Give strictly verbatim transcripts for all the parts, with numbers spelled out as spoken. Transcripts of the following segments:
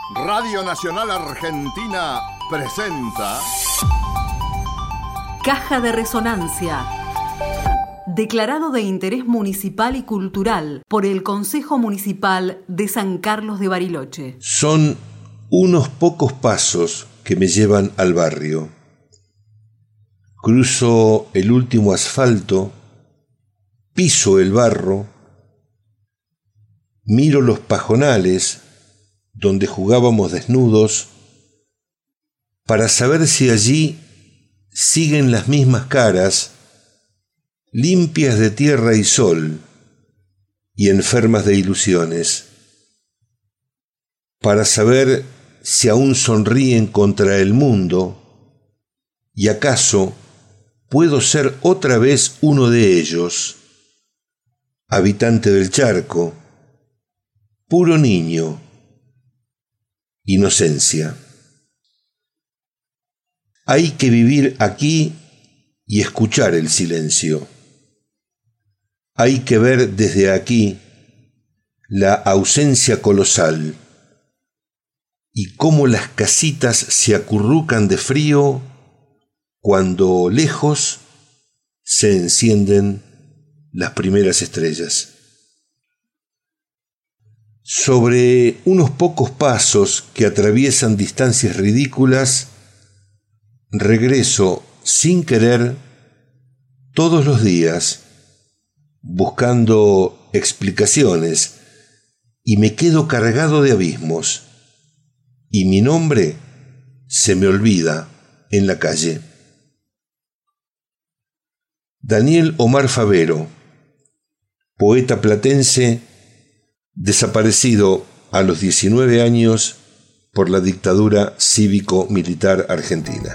Radio Nacional Argentina presenta Caja de Resonancia. Declarado de interés municipal y cultural por el Consejo Municipal de San Carlos de Bariloche. Son unos pocos pasos que me llevan al barrio. Cruzo el último asfalto, piso el barro, miro los pajonales donde jugábamos desnudos para saber si allí siguen las mismas caras, limpias de tierra y sol y enfermas de ilusiones, para saber si aún sonríen contra el mundo y acaso puedo ser otra vez uno de ellos, habitante del charco, puro niño, inocencia. Hay que vivir aquí y escuchar el silencio. Hay que ver desde aquí la ausencia colosal y cómo las casitas se acurrucan de frío cuando lejos se encienden las primeras estrellas. Sobre unos pocos pasos que atraviesan distancias ridículas, regreso sin querer todos los días buscando explicaciones y me quedo cargado de abismos y mi nombre se me olvida en la calle. Daniel Omar Favero, poeta platense, desaparecido a los diecinueve años por la dictadura cívico-militar argentina.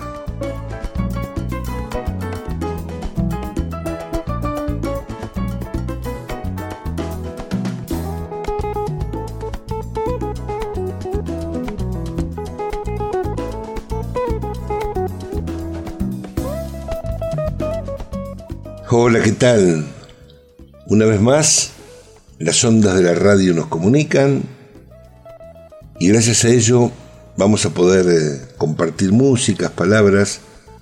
Hola, ¿qué tal? Una vez más, las ondas de la radio nos comunican y gracias a ello vamos a poder eh, compartir músicas, palabras,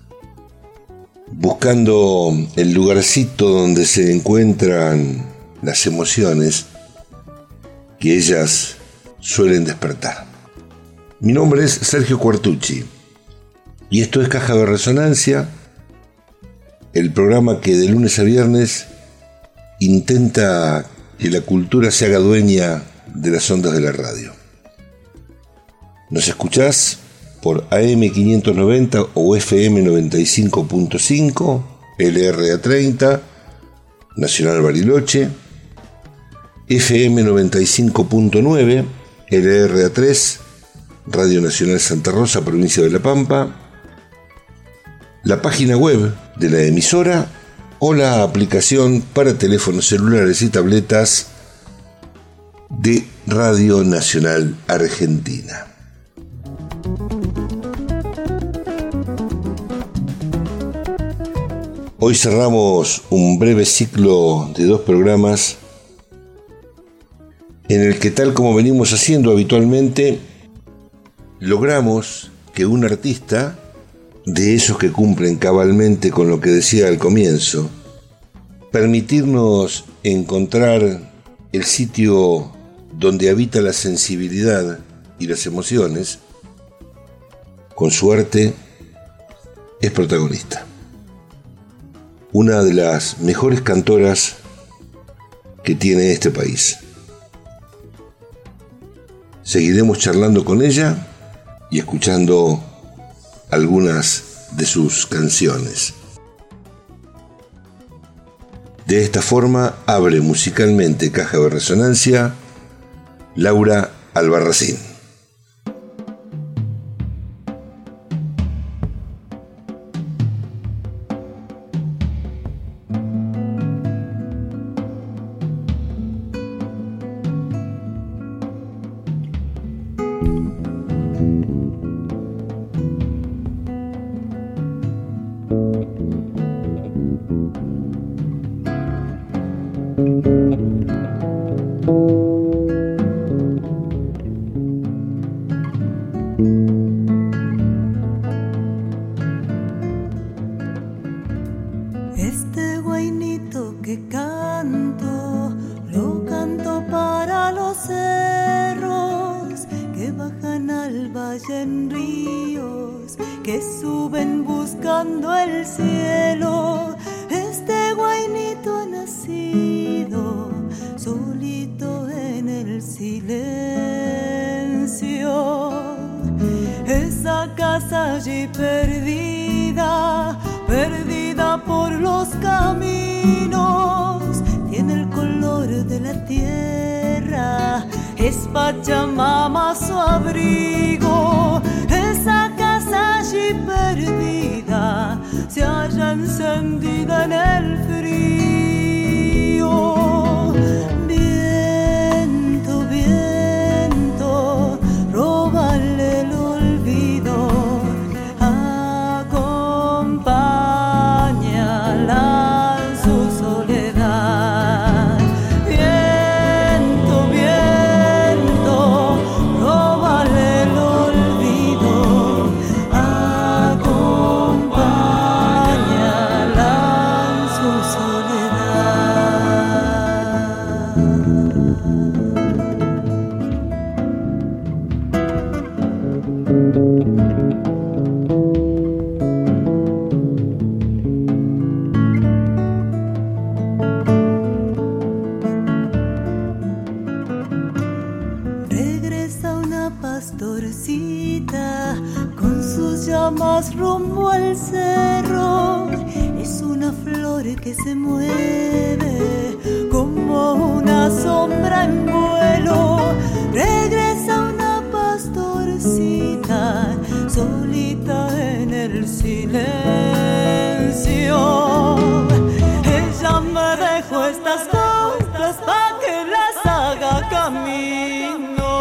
buscando el lugarcito donde se encuentran las emociones que ellas suelen despertar. Mi nombre es Sergio Quartucci y esto es Caja de Resonancia, el programa que de lunes a viernes intenta que la cultura se haga dueña de las ondas de la radio. Nos escuchás por A M quinientos noventa o F M noventa y cinco punto cinco, L R A treinta, Nacional Bariloche, F M noventa y cinco punto nueve, L R A tres, Radio Nacional Santa Rosa, provincia de La Pampa, la página web de la emisora o la aplicación para teléfonos celulares y tabletas de Radio Nacional Argentina. Hoy cerramos un breve ciclo de dos programas en el que, tal como venimos haciendo habitualmente, logramos que un artista de esos que cumplen cabalmente con lo que decía al comienzo, permitirnos encontrar el sitio donde habita la sensibilidad y las emociones, con su arte, es protagonista. Una de las mejores cantoras que tiene este país. Seguiremos charlando con ella y escuchando algunas de sus canciones. De esta forma abre musicalmente Caja de Resonancia Laura Albarracín. del valle en ríos que suben buscando el cielo. Este guainito ha nacido solito en el silencio. Esa casa allí perdida, perdida por los caminos, tiene el color de la tierra, es Pachamama su abrigo. Esa casa allí perdida se halla encendida en el frío. Viento, viento, róbale el olvido, acompáñala en su soledad. Viento, viento, róbale el olvido, acompáñala en su Regresa una pastorcita con sus llamas rumbo al cerro. Es una flor que se mueve como una sombra en vuelo. Regresa una pastorcita solita en el silencio. Ella me dejó estas coplas pa' que las haga camino.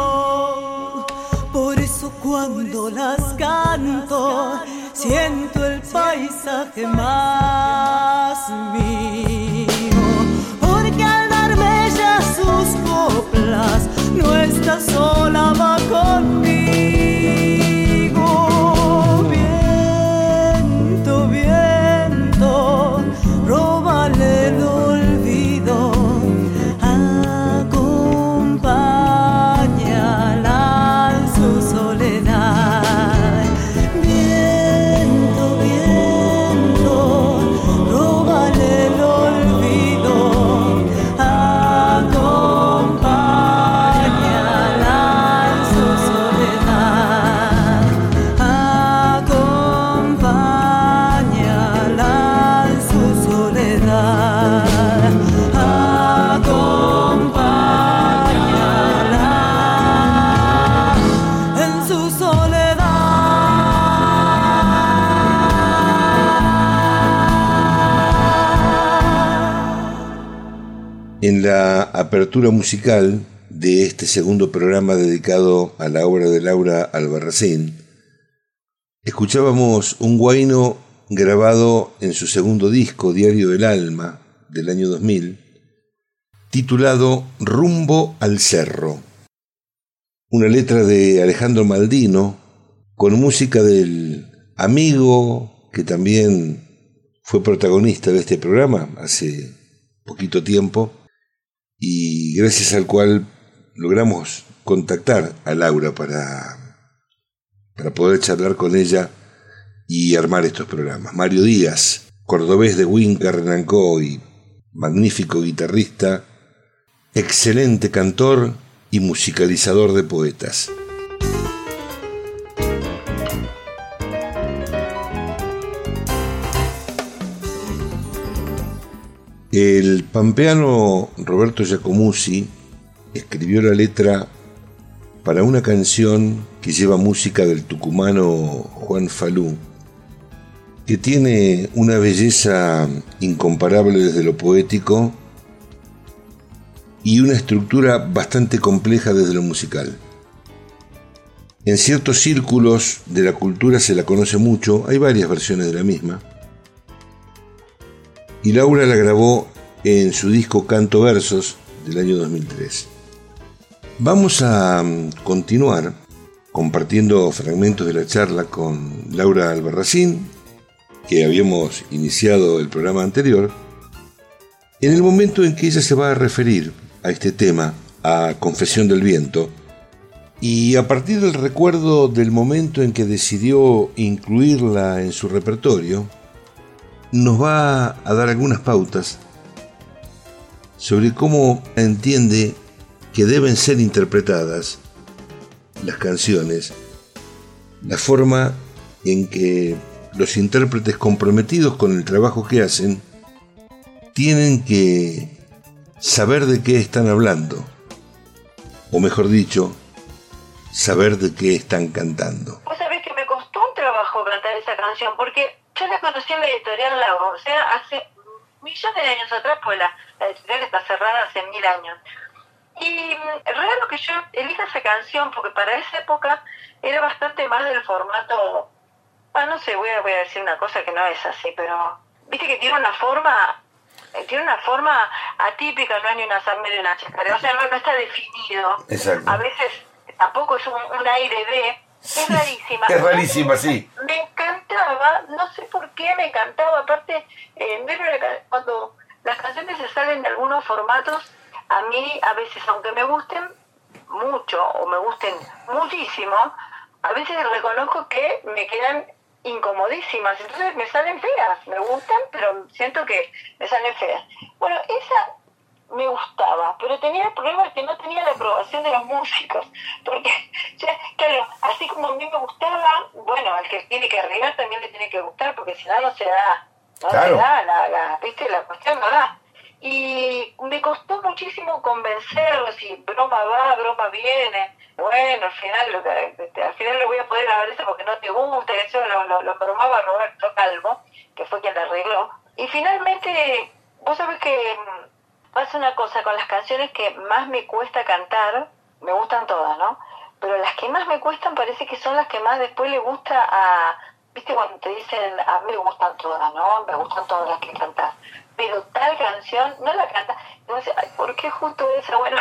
Por eso cuando las canto siento el paisaje más mío. Porque al darme ella sus coplas no está sola, va conmigo. Viento, viento, róbale el olvido, acompáñala en su soledad. Viento, viento, róbale el olvido, acompáñala en su soledad, acompáñala en su soledad, acompáñala en su soledad. En la apertura musical de este segundo programa dedicado a la obra de Laura Albarracín, escuchábamos un guayno grabado en su segundo disco, Diario del Alma, del año dos mil, titulado Rumbo al Cerro. Una letra de Alejandro Maldino, con música del amigo que también fue protagonista de este programa hace poquito tiempo, y gracias al cual logramos contactar a Laura para, para poder charlar con ella y armar estos programas. Mario Díaz, cordobés de Huinca, Renancó y magnífico guitarrista, excelente cantor y musicalizador de poetas. El pampeano Roberto Giacomuzzi escribió la letra para una canción que lleva música del tucumano Juan Falú, que tiene una belleza incomparable desde lo poético y una estructura bastante compleja desde lo musical. En ciertos círculos de la cultura se la conoce mucho, hay varias versiones de la misma, y Laura la grabó en su disco Canto Versos del año dos mil tres. Vamos a continuar compartiendo fragmentos de la charla con Laura Albarracín, que habíamos iniciado el programa anterior, en el momento en que ella se va a referir a este tema, a Confesión del Viento, Y a partir del recuerdo del momento en que decidió incluirla en su repertorio, nos va a dar algunas pautas sobre cómo entiende que deben ser interpretadas las canciones, la forma en que los intérpretes comprometidos con el trabajo que hacen tienen que saber de qué están hablando, o mejor dicho, saber de qué están cantando. Vos sabés que me costó un trabajo cantar esa canción, porque yo la conocí en la editorial Lago, o sea, hace millones de años atrás, pues la, la editorial está cerrada hace mil años. Y es raro que yo elija esa canción, porque para esa época era bastante más del formato, ah, no sé, voy a, voy a decir una cosa que no es así, pero viste que tiene una forma, tiene una forma atípica, no es ni una sarme ni una chascarera, o sea, no, no está definido. Exacto. A veces tampoco es un, un aire de, es rarísima. Es rarísima, sí. Me encantaba, no sé por qué me encantaba, aparte, eh, cuando las canciones se salen de algunos formatos, a mí a veces, aunque me gusten mucho o me gusten muchísimo, a veces reconozco que me quedan incomodísimas, entonces me salen feas, me gustan, pero siento que me salen feas. Bueno, esa me gustaba, pero tenía el problema de que no tenía la aprobación de los músicos, porque, ya, claro, así como a mí me gustaba, bueno, al que tiene que arribar también le tiene que gustar, porque si no, no se da, no claro. se da, la, la, viste, la cuestión no da. Y me costó muchísimo convencerlos, y broma va, broma viene. Bueno, al final lo que, al final le voy a poder grabar eso porque no te gusta, eso lo, lo, lo bromaba Roberto Calvo, que fue quien lo arregló. Y finalmente, vos sabés que pasa una cosa con las canciones que más me cuesta cantar, me gustan todas, ¿no? Pero las que más me cuestan parece que son las que más después le gusta a... Viste cuando te dicen, a mí me gustan todas, ¿no? Me gustan todas las que cantas. Pero tal canción no la canta. Entonces, ay, ¿por qué justo esa? Bueno,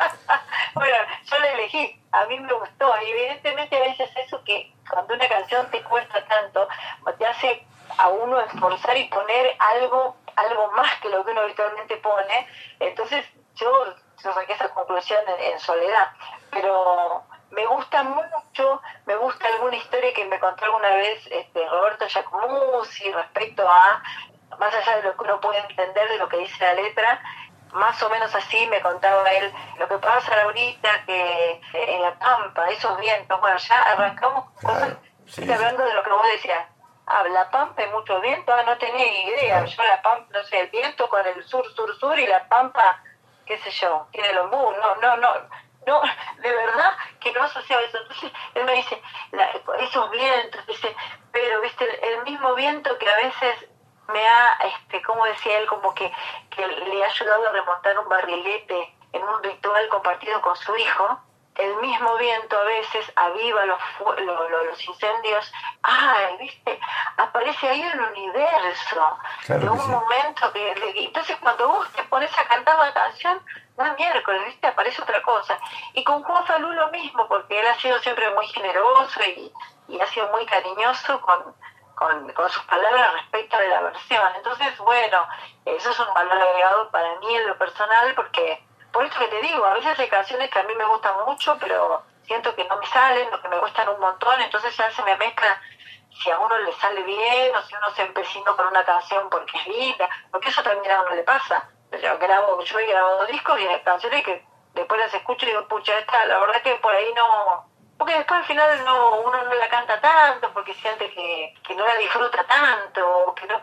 bueno, yo la elegí. A mí me gustó. Y evidentemente a veces eso que cuando una canción te cuesta tanto, te hace a uno esforzar y poner algo algo más que lo que uno habitualmente pone. Entonces yo, yo saqué esa conclusión en, en soledad. Pero me gusta mucho, me gusta alguna historia que me contó alguna vez este, Roberto Giacomuzzi respecto a, más allá de lo que uno puede entender de lo que dice la letra, más o menos así me contaba él lo que pasa ahorita, que en La Pampa, esos vientos, bueno, ya arrancamos cosas, sí, hablando de lo que vos decías. Ah, La Pampa hay mucho viento, ah, no tenía ni idea, yo La Pampa, no sé, el viento con el sur, sur, sur, y La Pampa, qué sé yo, tiene el ombú, no, no, no, no, de verdad que no asociaba eso. Entonces él me dice, la, esos vientos, dice, pero viste, el, el mismo viento que a veces me ha, este, como decía él, como que, que le ha ayudado a remontar un barrilete en un ritual compartido con su hijo, el mismo viento a veces aviva los, los, los incendios. Ay, viste, aparece ahí el universo, claro, de un sí. momento que, entonces cuando vos te pones a cantar la canción, no es miércoles, viste, aparece otra cosa. Y con Juan Falú lo mismo, porque él ha sido siempre muy generoso y, y ha sido muy cariñoso con, con, con sus palabras respecto de la versión. Entonces, bueno, eso es un valor agregado para mí en lo personal, porque por eso que te digo, a veces hay canciones que a mí me gustan mucho, pero siento que no me salen, o que me gustan un montón, entonces ya se me mezcla si a uno le sale bien, o si uno se empecinó con una canción porque es linda, porque eso también a uno le pasa. Yo grabo, yo he grabado discos y hay canciones que después las escucho y digo, pucha, esta, la verdad que por ahí no... Porque después al final no uno no la canta tanto, porque siente que, que no la disfruta tanto, o que no...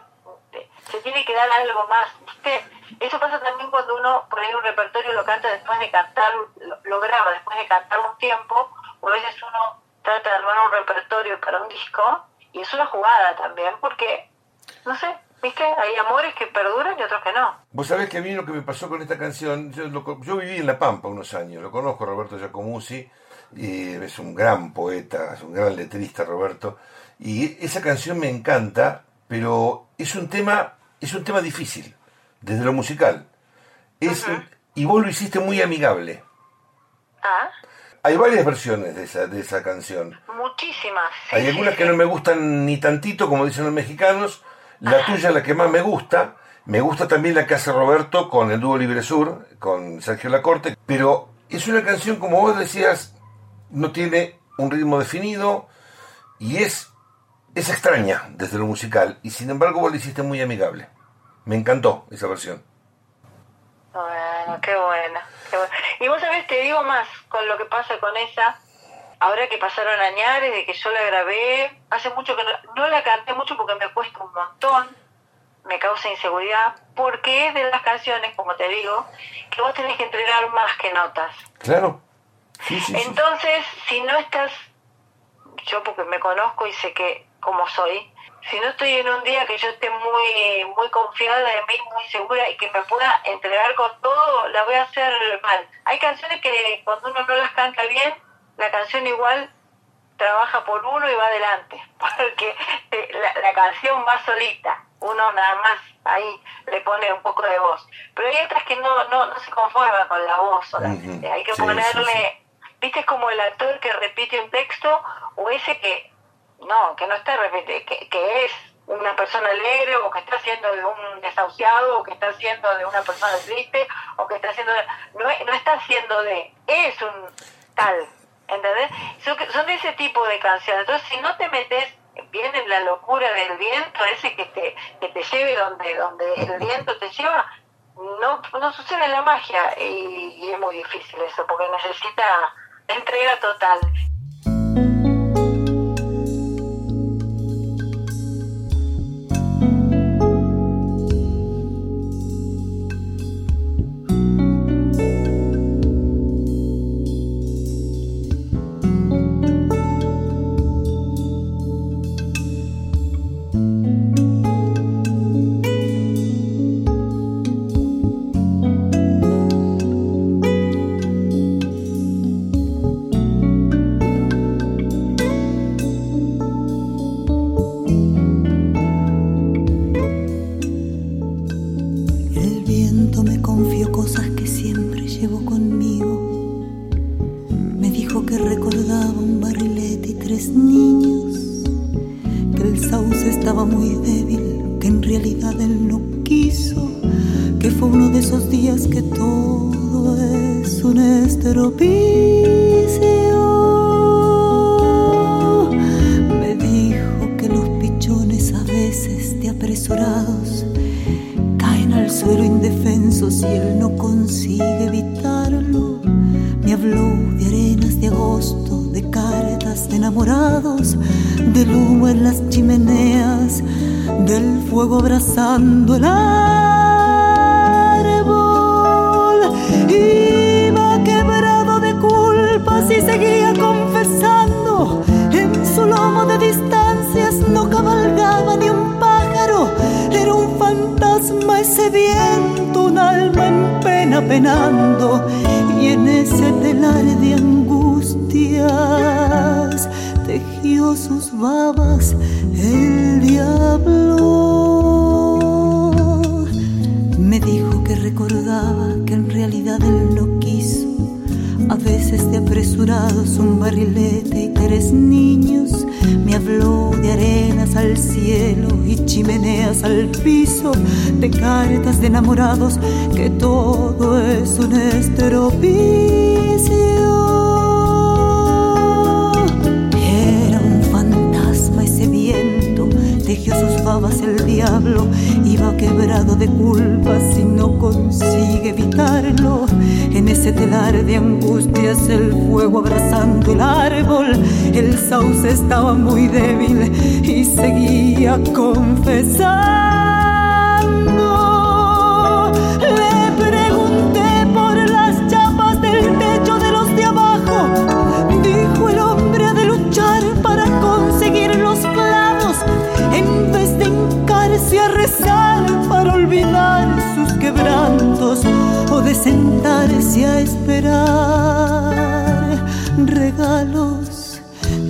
Se tiene que dar algo más, ¿viste? Eso pasa también cuando uno, por ahí un repertorio lo canta después de cantar, lo, lo graba después de cantar un tiempo, o a veces uno trata de armar un repertorio para un disco, y es una jugada también, porque, no sé, ¿viste? Hay amores que perduran y otros que no. Vos sabés que a mí lo que me pasó con esta canción, yo, lo, yo viví en La Pampa unos años, lo conozco, Roberto Giacomuzzi, y es un gran poeta, es un gran letrista, Roberto, y esa canción me encanta, pero es un tema, es un tema difícil, desde lo musical. Es, uh-huh. Y vos lo hiciste muy amigable. Ah. Hay varias versiones de esa, de esa canción. Muchísimas. Sí, Hay algunas sí, que sí. no me gustan ni tantito, como dicen los mexicanos. La Ajá. tuya es la que más me gusta. Me gusta también la que hace Roberto con el dúo Libre Sur, con Sergio Lacorte. Pero es una canción, como vos decías, no tiene un ritmo definido y es, es extraña desde lo musical, y sin embargo vos la hiciste muy amigable. Me encantó esa versión. Bueno, qué buena, qué buena. Y vos sabés, te digo más, con lo que pasa con esa, ahora que pasaron años de que yo la grabé, hace mucho que no, no la canté mucho porque me cuesta un montón, me causa inseguridad, porque es de las canciones, como te digo, que vos tenés que entregar más que notas. Claro. Sí, sí, Entonces, sí. si no estás, yo porque me conozco y sé que como soy, si no estoy en un día que yo esté muy muy confiada de mí, muy segura y que me pueda entregar con todo, la voy a hacer mal. Hay canciones que cuando uno no las canta bien, la canción igual trabaja por uno y va adelante, porque la, la canción va solita, uno nada más ahí le pone un poco de voz, pero hay otras que no no, no se conforman con la voz solamente, uh-huh. Hay que sí, ponerle, sí, sí. ¿Viste? Es como el actor que repite un texto, o ese que no, que no está repitiendo, que, que es una persona alegre, o que está haciendo de un desahuciado, o que está haciendo de una persona triste, o que está haciendo de, no, no está haciendo de, es un tal, ¿entendés? Son, son de ese tipo de canciones. Entonces, si no te metes bien en la locura del viento, ese que te, que te lleve donde, donde el viento te lleva, no, no sucede la magia, y, y es muy difícil eso, porque necesita entrega total. Abrazando el árbol, iba quebrado de culpas y seguía confesando. En su lomo de distancias no cabalgaba ni un pájaro, era un fantasma ese viento, un alma en pena penando, y en ese telar de angustias tejió sus babas el diablo. Me dijo que recordaba que en realidad él no quiso, a veces de apresurados un barrilete y tres niños. Me habló de arenas al cielo y chimeneas al piso, de cartas de enamorados, que todo es un estropicio. Era un fantasma ese viento, tejió sus babas el diablo, iba quebrado de culpas y no consigue evitarlo. En ese telar de angustias el fuego abrazando el árbol, el sauce estaba muy débil y seguía confesando. Le pregunté por las chapas del techo de los de abajo, dijo el hombre ha de luchar para conseguir los clavos, en vez de hincarse a rezar para olvidar sus quebrantos, o de sentarse a esperar regalos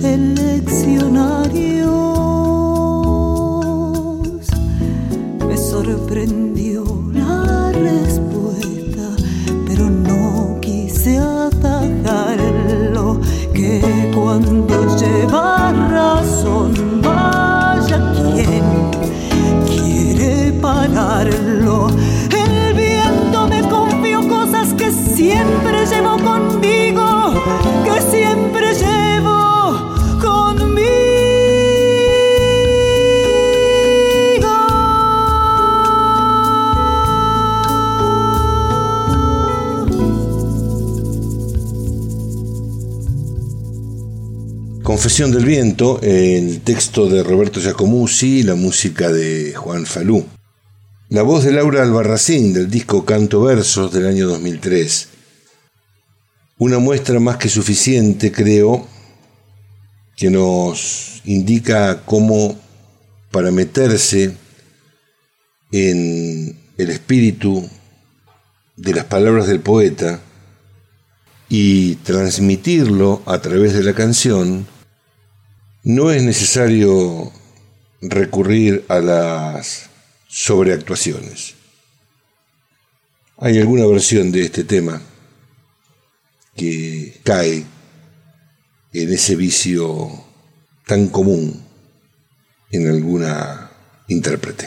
eleccionarios. Me sorprendió la respuesta, pero no quise atajarlo, que cuando lleva razón vaya quien quiere pararlo. El viento me confió cosas que siempre llevo conmigo, que siempre Confesión del viento, el texto de Roberto Giacomuzzi y la música de Juan Falú. La voz de Laura Albarracín del disco Canto Versos del año dos mil tres. Una muestra más que suficiente, creo, que nos indica cómo para meterse en el espíritu de las palabras del poeta y transmitirlo a través de la canción, no es necesario recurrir a las sobreactuaciones. Hay alguna versión de este tema que cae en ese vicio tan común en alguna intérprete.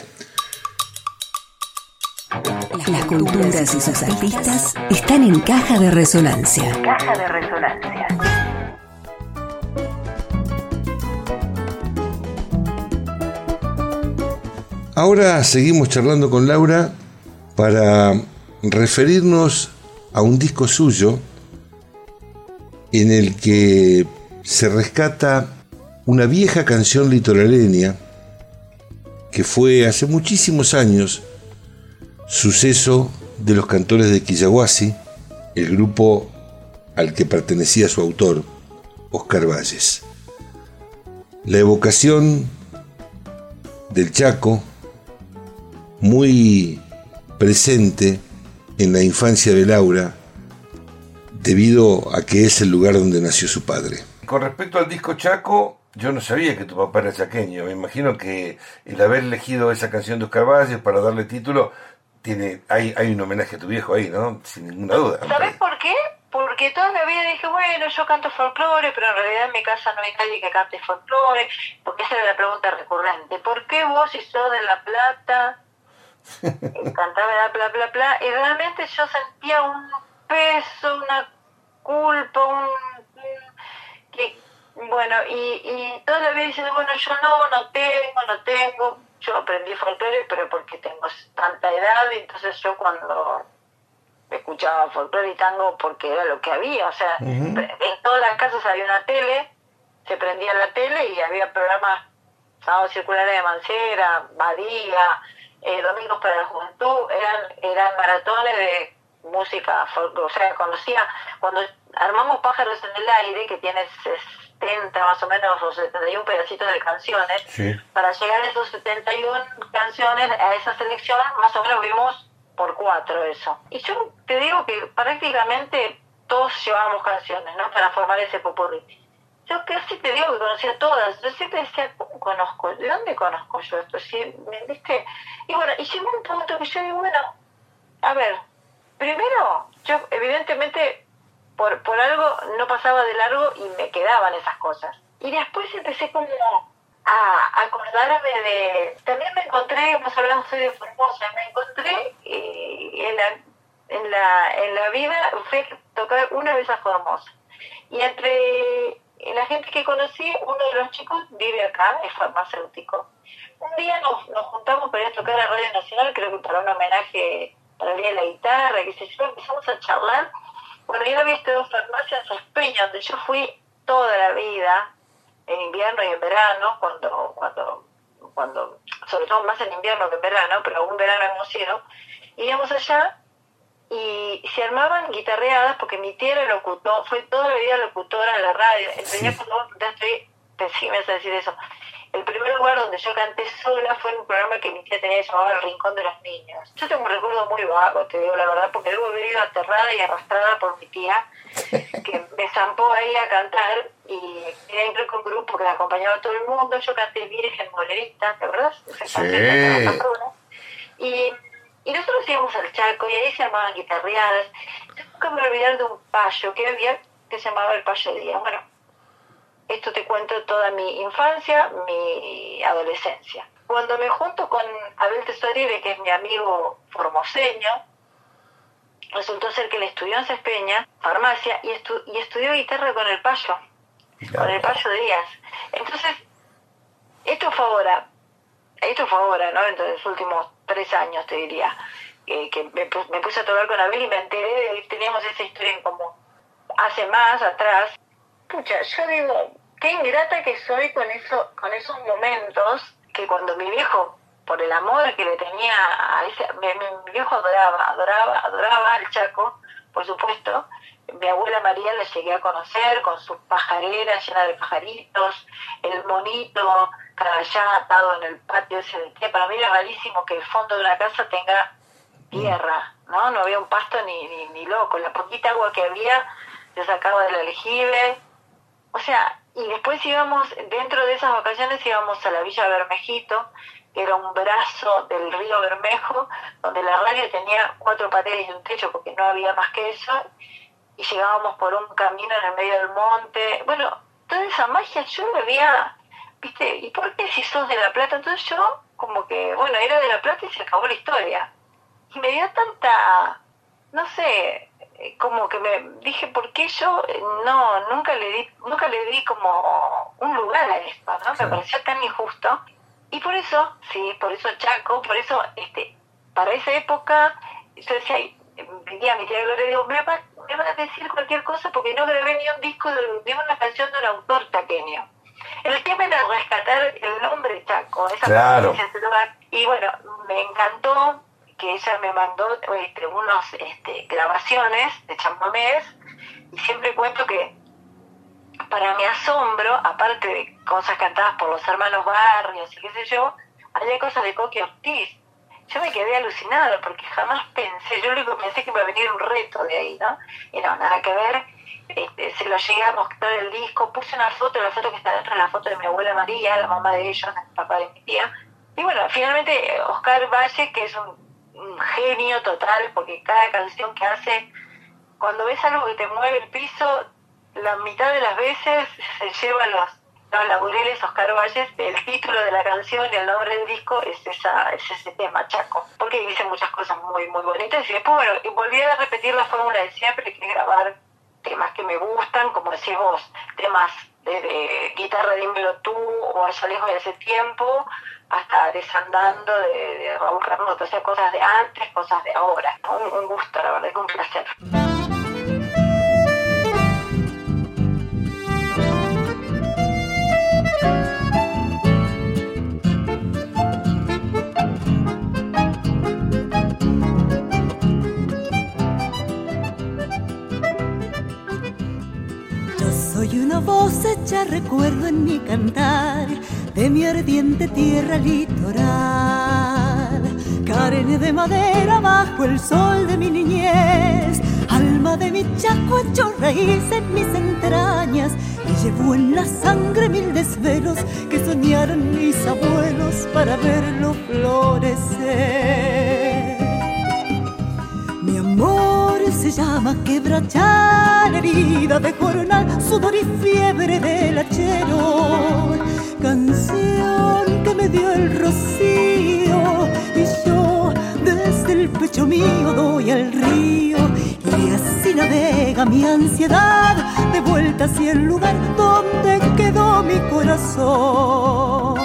Las culturas y sus artistas están en Caja de Resonancia. Caja de Resonancia. Ahora seguimos charlando con Laura para referirnos a un disco suyo en el que se rescata una vieja canción litoraleña que fue hace muchísimos años suceso de los Cantores de Quillahuasi, el grupo al que pertenecía su autor, Oscar Valles. La evocación del Chaco, muy presente en la infancia de Laura, debido a que es el lugar donde nació su padre. Con respecto al disco Chaco, yo no sabía que tu papá era chaqueño. Me imagino que el haber elegido esa canción de Oscar Valles para darle título, tiene hay, hay un homenaje a tu viejo ahí, ¿no? Sin ninguna duda. ¿Sabés por qué? Porque toda la vida dije, bueno, yo canto folclore, pero en realidad en mi casa no hay nadie que cante folclore, porque esa era la pregunta recurrente. ¿Por qué vos, si sos de La Plata, cantaba bla, bla, bla, bla? Y realmente yo sentía un peso, una culpa, un... un que, bueno, y, y toda la vida diciendo, bueno, yo no, no tengo, no tengo. Yo aprendí folclore, pero porque tengo tanta edad, y entonces yo cuando escuchaba folclore y tango, porque era lo que había, o sea, uh-huh. En todas las casas había una tele, se prendía la tele y había programas, sábados circulares de Mancera, Badía, eh, Domingos para la Juventud, eran, eran maratones de música folclore, o sea, conocía, cuando armamos Pájaros en el Aire, que tiene setenta más o menos, o setenta y uno pedacitos de canciones, sí. Para llegar a esos setenta y una canciones, a esas selecciones, más o menos vimos por cuatro eso. Y yo te digo que prácticamente todos llevábamos canciones, ¿no? Para formar ese popurrí. Yo casi te digo que conocía todas. Yo siempre decía, ¿cómo conozco? ¿De dónde conozco yo esto? ¿Sí? ¿Me viste? Y bueno, y llegó un punto que yo digo, bueno, a ver, primero, yo evidentemente por, por algo no pasaba de largo y me quedaban esas cosas. Y después empecé como a acordarme de... También me encontré, vos hablamos hoy de Formosa, me encontré eh, en, la, en, la, en la vida, fui a tocar una vez a Formosa. Y entre la gente que conocí, uno de los chicos vive acá, es farmacéutico. Un día nos, nos juntamos para ir a tocar a Radio Nacional, creo que para un homenaje para el Día de la Guitarra, que se yo, empezamos a charlar. Bueno, yo había estado en farmacia en Saspeña, donde yo fui toda la vida, en invierno y en verano, cuando, cuando, cuando, sobre todo más en invierno que en verano, pero algún verano hemos ido, íbamos allá y se armaban guitarreadas, porque mi tía era locutor, fue toda la vida locutora en la radio. El día sí. Cuando estoy, pensé, me vas a decir eso. El primer lugar donde yo canté sola fue en un programa que mi tía tenía llamado El Rincón de los Niños. Yo tengo un recuerdo muy vago, te digo la verdad, porque luego he ido aterrada y arrastrada por mi tía, que me zampó ahí a cantar, y entré con un grupo que me acompañaba a todo el mundo. Yo canté Virgen Molerita, ¿te acuerdas? Sí. Y, y nosotros íbamos al Chaco y ahí se armaban guitarreadas. Yo nunca me voy a olvidar de un payo que había, que se llamaba el Payo Díaz. Bueno, esto te cuento toda mi infancia, mi adolescencia. Cuando me junto con Abel Tesorire, que es mi amigo formoseño, resultó ser que él estudió en Saspeña, farmacia, y, estu- y estudió guitarra con el Payo, claro. Con el Payo Díaz. Entonces, esto fue ahora, esto fue ahora, ¿no? En los últimos tres años, te diría, eh, que me, me puse a tocar con Abel y me enteré de que teníamos esa historia en común. Hace más, atrás, pucha, yo digo, qué ingrata que soy con eso, con esos momentos que cuando mi viejo, por el amor que le tenía a ese, mi, mi viejo adoraba, adoraba, adoraba al Chaco, por supuesto. Mi abuela María la llegué a conocer con sus pajareras llenas de pajaritos, el monito allá atado en el patio ese de tía. Para mí era rarísimo que el fondo de una casa tenga tierra, ¿no? No había un pasto ni, ni, ni loco. La poquita agua que había se sacaba del aljibe. O sea, y después íbamos, dentro de esas vacaciones íbamos a la Villa Bermejito, que era un brazo del río Bermejo, donde la radio tenía cuatro paredes y un techo porque no había más que eso, y llegábamos por un camino en el medio del monte. Bueno, toda esa magia yo la había, viste, ¿y por qué si sos de La Plata? Entonces yo como que, bueno, era de La Plata y se acabó la historia. Y me dio tanta, no sé, como que me dije, ¿por qué yo no, nunca le di, nunca le di como un lugar a esto, ¿no? Me pareció tan injusto. Y por eso, sí, por eso Chaco, por eso, este, para esa época, yo decía, venía a mi tía Gloria y digo, me va, me va a decir cualquier cosa porque no grabé ni un disco, de, ni una canción de un autor chaqueño. El tema era rescatar el nombre Chaco, esa claro. provincia. Y bueno, me encantó que ella me mandó este, unos este, grabaciones de chamamés, y siempre cuento que para mi asombro, aparte de cosas cantadas por los hermanos Barrios y qué sé yo, había cosas de Coqui Ortiz. Yo me quedé alucinada porque jamás pensé, yo luego pensé que iba a venir un reto de ahí, ¿no? Y no, nada que ver. Este, se lo llegué a mostrar el disco, puse una foto, la foto que está dentro de la foto de mi abuela María, la mamá de ellos, el papá de mi tía. Y bueno, finalmente Oscar Valle, que es un, un genio total, porque cada canción que hace, cuando ves algo que te mueve el piso, la mitad de las veces se lleva los, los laureles Oscar Valles. El título de la canción y el nombre del disco es esa es ese tema, Chaco, porque dice muchas cosas muy muy bonitas. Y después, bueno, y volví a repetir la fórmula de siempre, que es grabar temas que me gustan, como decís vos, temas de, de guitarra, dímelo tú, o Allá lejos de hace tiempo, hasta Desandando de, de Raúl Carnot, o sea, cosas de antes, cosas de ahora. Un, un gusto, la verdad, es un placer. Soy una voz hecha recuerdo en mi cantar de mi ardiente tierra litoral, carne de madera bajo el sol de mi niñez, alma de mi Chaco hecho raíz en mis entrañas, y llevo en la sangre mil desvelos que soñaron mis abuelos para verlo florecer. Mi amor se llama quebrachar, herida de jornal, sudor y fiebre del hachero, canción que me dio el rocío, y yo desde el pecho mío doy al río, y así navega mi ansiedad de vuelta hacia el lugar donde quedó mi corazón.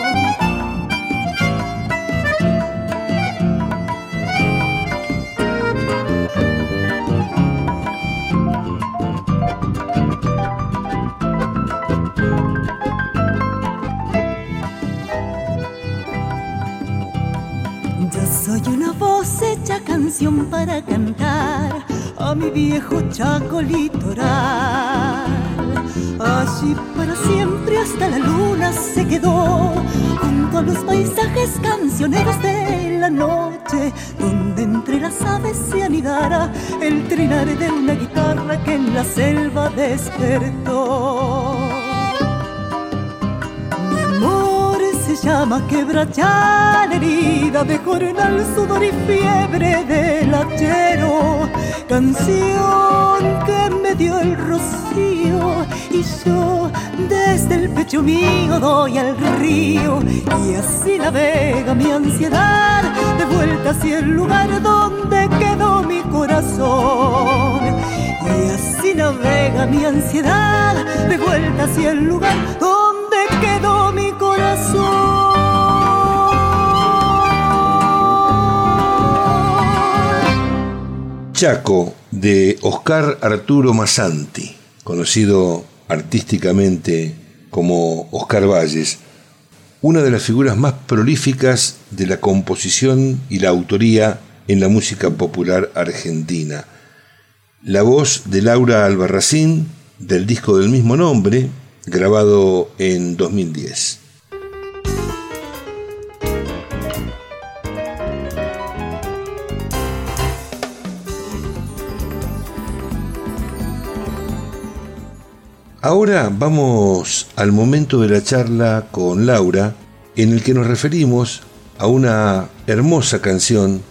Soy una voz hecha canción para cantar a mi viejo Chaco litoral. Allí para siempre hasta la luna se quedó, junto a los paisajes cancioneros de la noche, donde entre las aves se anidara el trinar de una guitarra que en la selva despertó. Se llama quebrachar, herida de jornal, sudor y fiebre del hachero, canción que me dio el rocío, y yo desde el pecho mío doy al río, y así navega mi ansiedad de vuelta hacia el lugar donde quedó mi corazón. Y así navega mi ansiedad de vuelta hacia el lugar donde quedó mi corazón. Chaco, de Oscar Arturo Masanti, conocido artísticamente como Oscar Valles, una de las figuras más prolíficas de la composición y la autoría en la música popular argentina. La voz de Laura Albarracín, del disco del mismo nombre, grabado en dos mil diez. Ahora vamos al momento de la charla con Laura, en el que nos referimos a una hermosa canción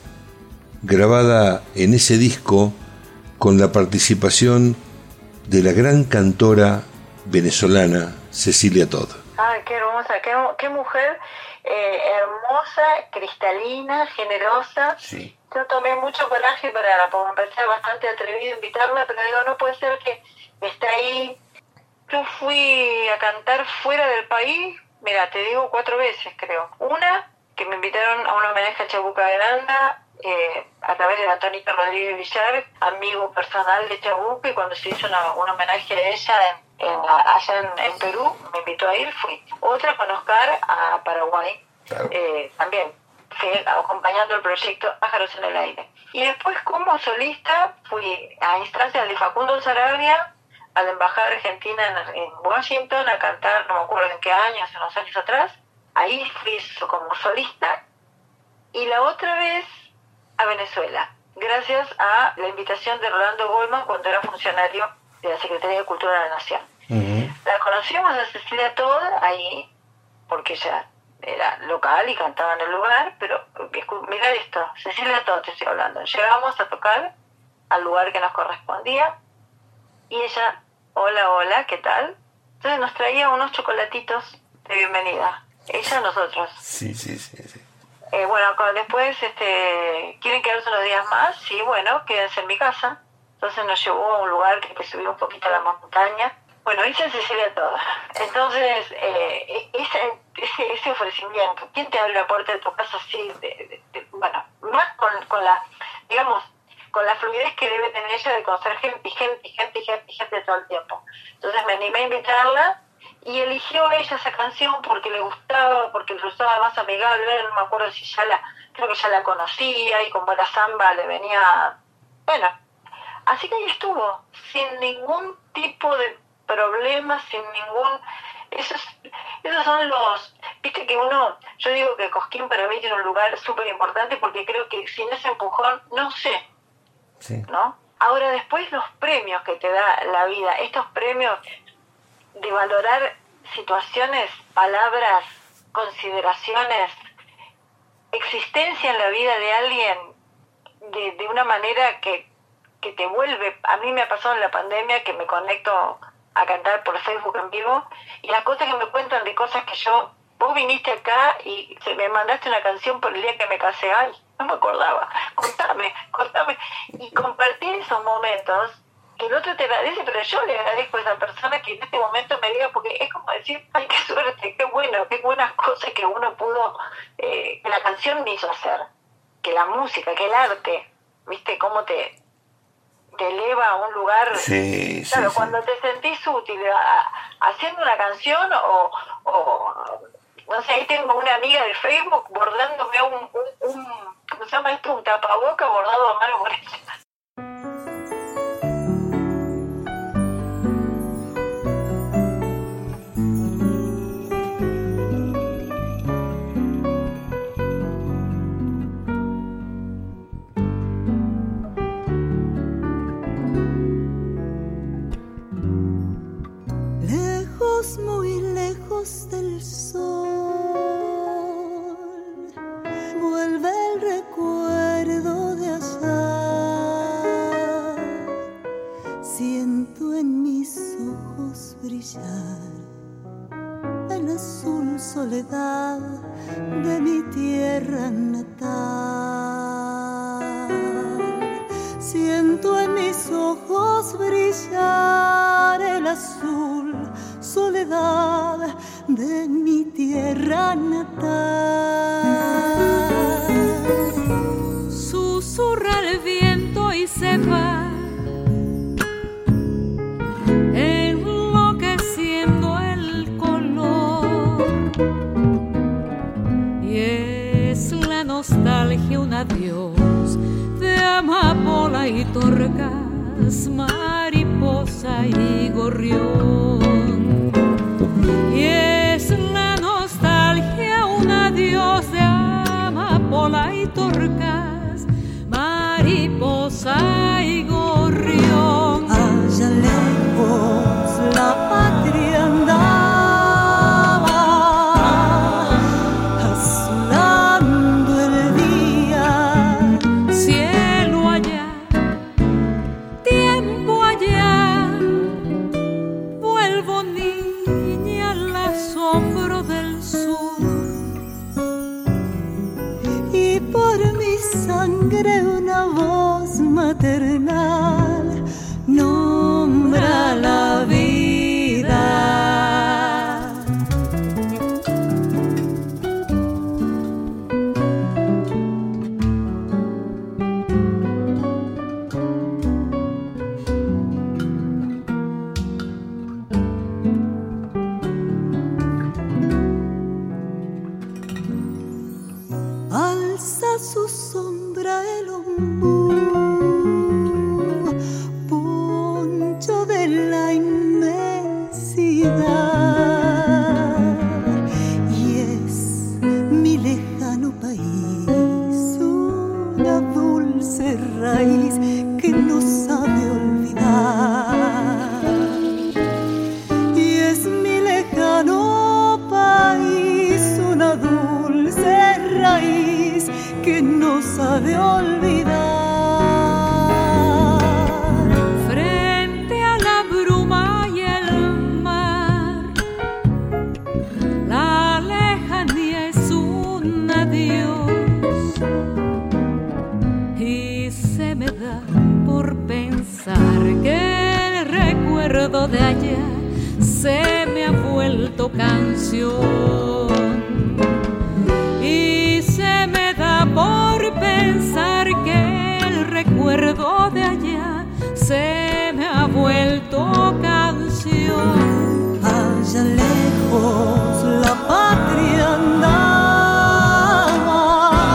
grabada en ese disco con la participación de la gran cantora venezolana Cecilia Todd. Ay, qué hermosa, qué, qué mujer eh, hermosa, cristalina, generosa. Sí. Yo tomé mucho coraje para, porque me parecía bastante atrevido invitarla, pero digo, no puede ser que esté ahí. Yo fui a cantar fuera del país, mira, te digo cuatro veces creo. Una, que me invitaron a un homenaje a Chabuca Granda, eh, a través de Antonita Rodríguez Villar, amigo personal de Chabuca, y cuando se hizo una, un homenaje a ella en, en la, allá en, en Perú, me invitó a ir, fui. Otra con Oscar a Paraguay, claro. eh, también fui acompañando el proyecto Pájaros en el Aire. Y después como solista fui a instancias de Facundo Sarabia, a la Embajada Argentina en, en Washington, a cantar, no me acuerdo en qué año, hace unos años atrás. Ahí fui como solista. Y la otra vez a Venezuela, gracias a la invitación de Rolando Goldman cuando era funcionario de la Secretaría de Cultura de la Nación. Uh-huh. La conocimos a Cecilia Todd ahí, porque ella era local y cantaba en el lugar, pero mirá esto, Cecilia Todd te estoy hablando. Llegamos a tocar al lugar que nos correspondía, y ella, hola, hola, ¿qué tal? Entonces nos traía unos chocolatitos de bienvenida. Ella a nosotros. Sí, sí, sí, sí. Eh, bueno, después, este, ¿quieren quedarse unos días más? Sí, bueno, quédense en mi casa. Entonces nos llevó a un lugar que, que subió un poquito a la montaña. Bueno, hice Cecilia Todd. Entonces, eh, ese, ese, ese ofrecimiento, ¿quién te abre la puerta de tu casa así? De, de, de, bueno, más con, con la, digamos, con la fluidez que debe tener ella de conocer gente y gente y gente y gente y gente todo el tiempo. Entonces me animé a invitarla y eligió ella esa canción porque le gustaba, porque le gustaba más amigable, no me acuerdo si ya la, creo que ya la conocía y con buena samba le venía, bueno, así que ahí estuvo, sin ningún tipo de problema, sin ningún, esos, esos son los, viste que uno, yo digo que Cosquín para mí tiene un lugar súper importante porque creo que sin ese empujón, no sé, sí. ¿no? Ahora después los premios que te da la vida, estos premios de valorar situaciones, palabras, consideraciones, existencia en la vida de alguien de, de una manera que, que te vuelve, a mí me ha pasado en la pandemia que me conecto a cantar por Facebook en vivo y las cosas que me cuentan de cosas que yo, vos viniste acá y me mandaste una canción por el día que me casé, ay, no me acordaba, contame, contame, y compartir esos momentos, que el otro te agradece, pero yo le agradezco a esa persona que en este momento me diga, porque es como decir, ay, qué suerte, qué bueno, qué buenas cosas que uno pudo, eh, que la canción me hizo hacer, que la música, que el arte, viste, cómo te, te eleva a un lugar, sí, claro, sí, cuando sí. te sentís útil a, a, haciendo una canción o... o no sé, ahí tengo una amiga de Facebook bordándome un, un, un ¿cómo se llama esto? Un tapaboca bordado a mano por ella. Lejos, muy lejos del sol, vuelve el recuerdo de allá. Siento en mis ojos brillar el azul soledad de mi tierra natal. Siento en mis ojos brillar el azul soledad de mi tierra natal. Susurra el viento y se va, enloqueciendo el color es mariposa y gorrión. Y es la nostalgia un adiós de amapola y torcas, mariposa y gorrión. Allá lejos la patria andaba, azulando el día. Cielo allá, tiempo allá, vuelvo niña al asombro del sur. Y por mi sangre una voz maternal nombra la vida. Alza su sombra el ombú, poncho de la inmensidad, y es mi lejano país una dulce raíz que no sabe olvidar. Y es mi lejano país una dulce raíz que no sabe olvidar. Frente a la bruma y el mar, la lejanía es un adiós. Y se me da por pensar que el recuerdo de allá se me ha vuelto canción. Y se me da por pensar que el recuerdo de allá se me ha vuelto canción. Allá lejos la patria andaba,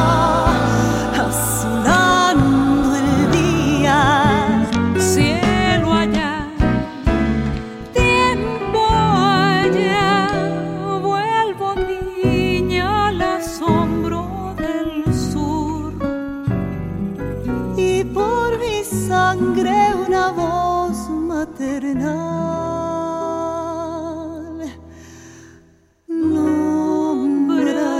azulando el día. Cielo allá, tiempo allá, vuelvo niña al asombro del sur. Y por mi sangre una voz maternal nombra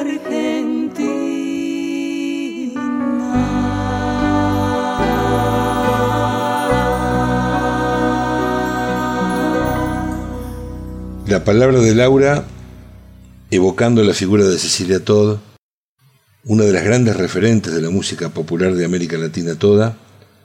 Argentina. La palabra de Laura, evocando la figura de Cecilia Todd, una de las grandes referentes de la música popular de América Latina toda,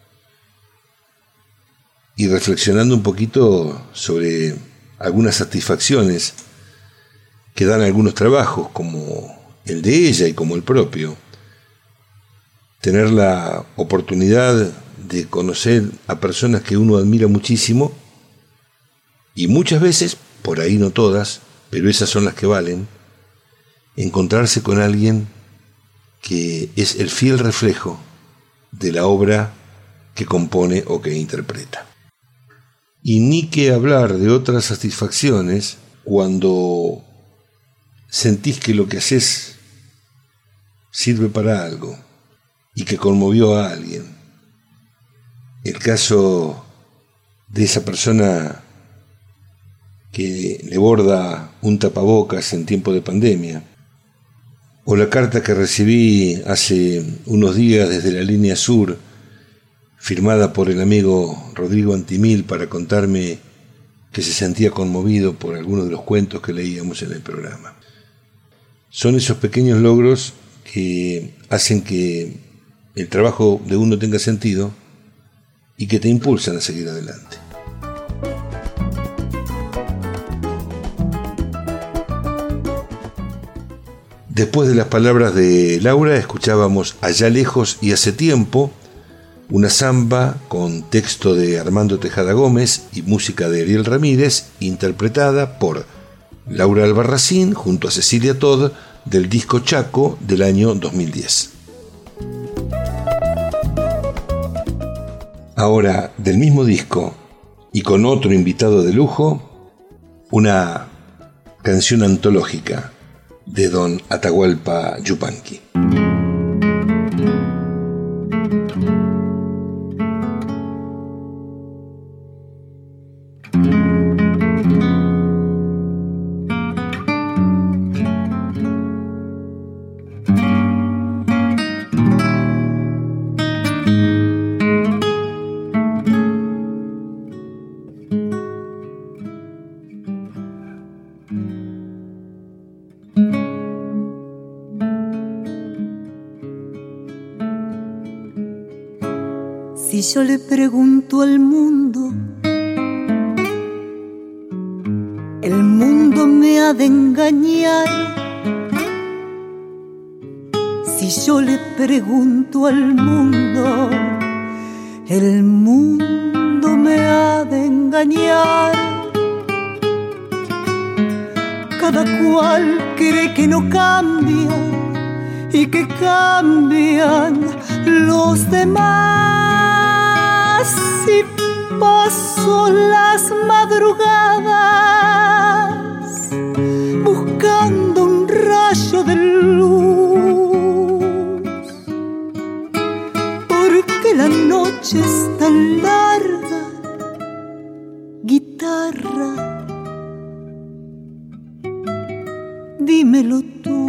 y reflexionando un poquito sobre algunas satisfacciones que dan algunos trabajos, como el de ella y como el propio. Tener la oportunidad de conocer a personas que uno admira muchísimo, y muchas veces, por ahí no todas, pero esas son las que valen, encontrarse con alguien que es el fiel reflejo de la obra que compone o que interpreta. Y ni que hablar de otras satisfacciones cuando sentís que lo que haces sirve para algo y que conmovió a alguien. El caso de esa persona que le borda un tapabocas en tiempo de pandemia, o la carta que recibí hace unos días desde la línea sur, firmada por el amigo Rodrigo Antimil, para contarme que se sentía conmovido por algunos de los cuentos que leíamos en el programa. Son esos pequeños logros que hacen que el trabajo de uno tenga sentido y que te impulsan a seguir adelante. Después de las palabras de Laura, escuchábamos Allá lejos y hace tiempo, una samba con texto de Armando Tejada Gómez y música de Ariel Ramírez, interpretada por Laura Albarracín junto a Cecilia Todd, del disco Chaco del año dos mil diez. Ahora, del mismo disco y con otro invitado de lujo, una canción antológica de don Atahualpa Yupanqui. Si yo le pregunto al mundo, el mundo me ha de engañar. Si yo le pregunto al mundo, el mundo me ha de engañar. Cada cual cree que no cambia y que cambian los demás. Y paso las madrugadas buscando un rayo de luz, porque la noche es tan larga. Guitarra, dímelo tú.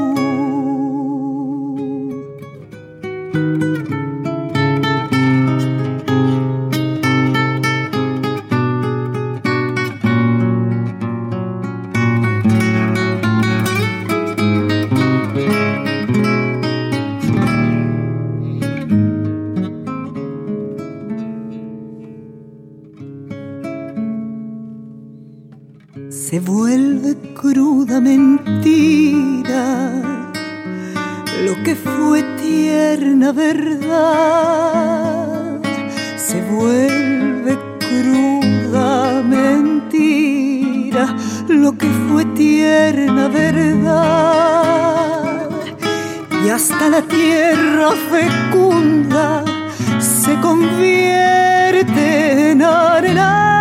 Se vuelve cruda mentira lo que fue tierna verdad. Se vuelve cruda mentira lo que fue tierna verdad. Y hasta la tierra fecunda se convierte en arenal.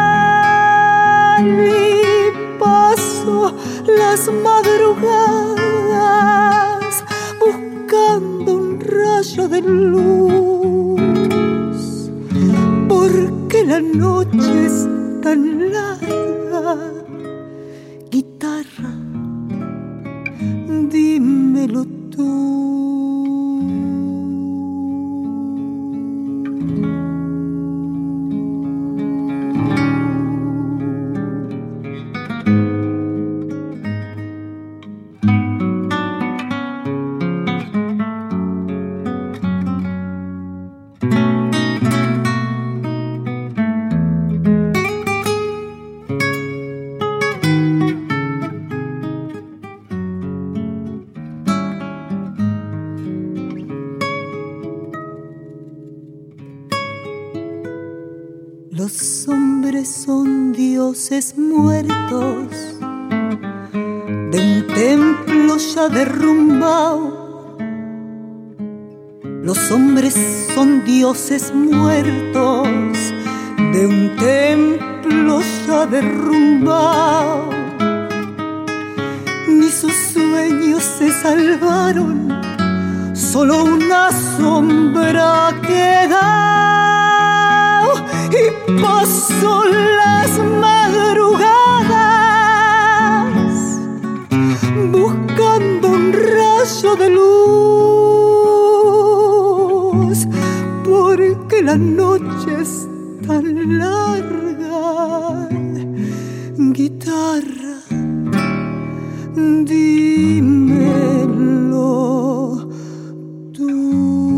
Paso las madrugadas buscando un rayo de luz, porque la noche es tan larga. Guitarra, dímelo tú. Los hombres son dioses muertos de un templo ya derrumbado. Los hombres son dioses muertos de un templo ya derrumbado. Ni sus sueños se salvaron, solo una sombra queda. Y paso las madrugadas buscando un rayo de luz, porque la noche es tan larga. Guitarra, dímelo tú.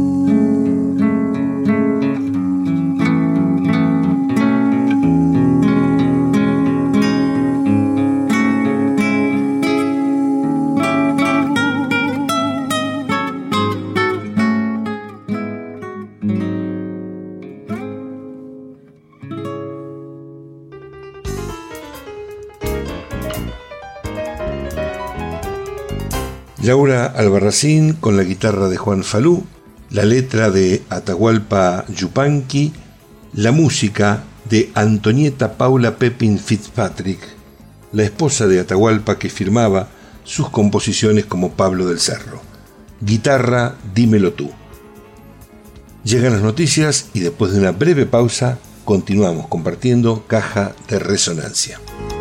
Laura Albarracín con la guitarra de Juan Falú, la letra de Atahualpa Yupanqui la música de Antonieta Paula Pepin Fitzpatrick, la esposa de Atahualpa que firmaba sus composiciones como Pablo del Cerro. Guitarra, dímelo tú. Llegan las noticias y después de una breve pausa continuamos compartiendo Caja de Resonancia.